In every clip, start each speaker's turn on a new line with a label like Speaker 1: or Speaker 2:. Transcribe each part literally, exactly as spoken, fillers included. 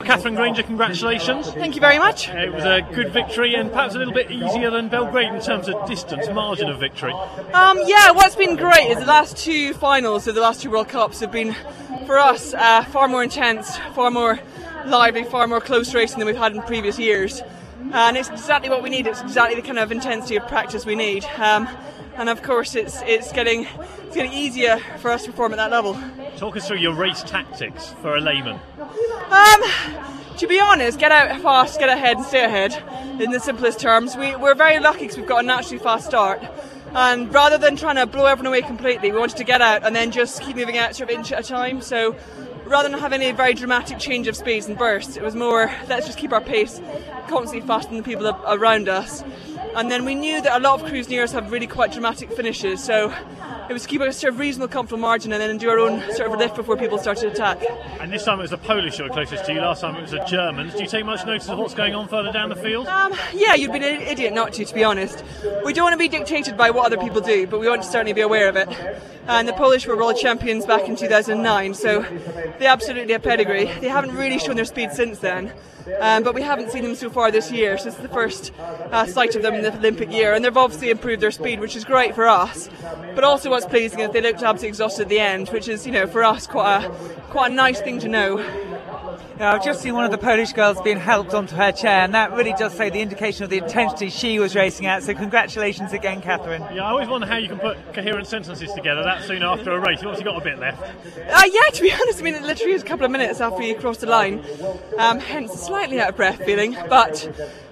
Speaker 1: Catherine Granger, congratulations.
Speaker 2: Thank you very much.
Speaker 1: It was a good victory and perhaps a little bit easier than Belgrade in terms of distance, margin of victory.
Speaker 2: Um, yeah, what's been great is the last two finals of the last two World Cups have been, for us, uh, far more intense, far more lively, far more close racing than we've had in previous years. And it's exactly what we need. It's exactly the kind of intensity of practice we need. Um, and of course, it's it's getting it's getting easier for us to perform at that level.
Speaker 1: Talk us through your race tactics for a layman.
Speaker 2: Um, to be honest, get out fast, get ahead, and stay ahead. In the simplest terms, we we're very lucky because we've got a naturally fast start. And rather than trying to blow everyone away completely, we wanted to get out and then just keep moving out sort of inch at a time. So rather than have any very dramatic change of speeds and bursts, it was more, let's just keep our pace constantly faster than the people around us. And then we knew that a lot of crews near us have really quite dramatic finishes, so it was to keep a sort of reasonable, comfortable margin and then do our own sort of lift before people started to attack.
Speaker 1: And this time it was the Polish who were closest to you, last time it was the Germans. Do you take much notice of what's going on further down the field?
Speaker 2: Um, yeah, you'd be an idiot not to, to be honest. We don't want to be dictated by what other people do, but we want to certainly be aware of it. And the Polish were world champions back in two thousand nine, so they absolutely have pedigree. They haven't really shown their speed since then. Um, but we haven't seen them so far this year, so it's the first uh, sight of them in the Olympic year, and they've obviously improved their speed, which is great for us. But also what's pleasing is they looked absolutely exhausted at the end, which is, you know, for us quite a quite a nice thing to know.
Speaker 3: Yeah, I've just seen one of the Polish girls being helped onto her chair, and that really does say the indication of the intensity she was racing at, so congratulations again, Catherine.
Speaker 1: Yeah, I always wonder how you can put coherent sentences together that soon after a race. You've obviously got a bit left.
Speaker 2: Uh, yeah, to be honest, I mean, it literally is a couple of minutes after you cross the line, um, hence a slightly out of breath feeling, but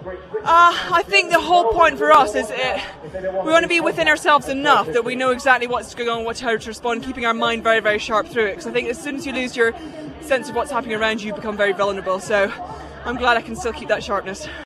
Speaker 2: uh, I think the whole point for us is it, we want to be within ourselves enough that we know exactly what's going on, what how to respond, keeping our mind very, very sharp through it, because I think as soon as you lose your sense of what's happening around you, you become very vulnerable, so I'm glad I can still keep that sharpness.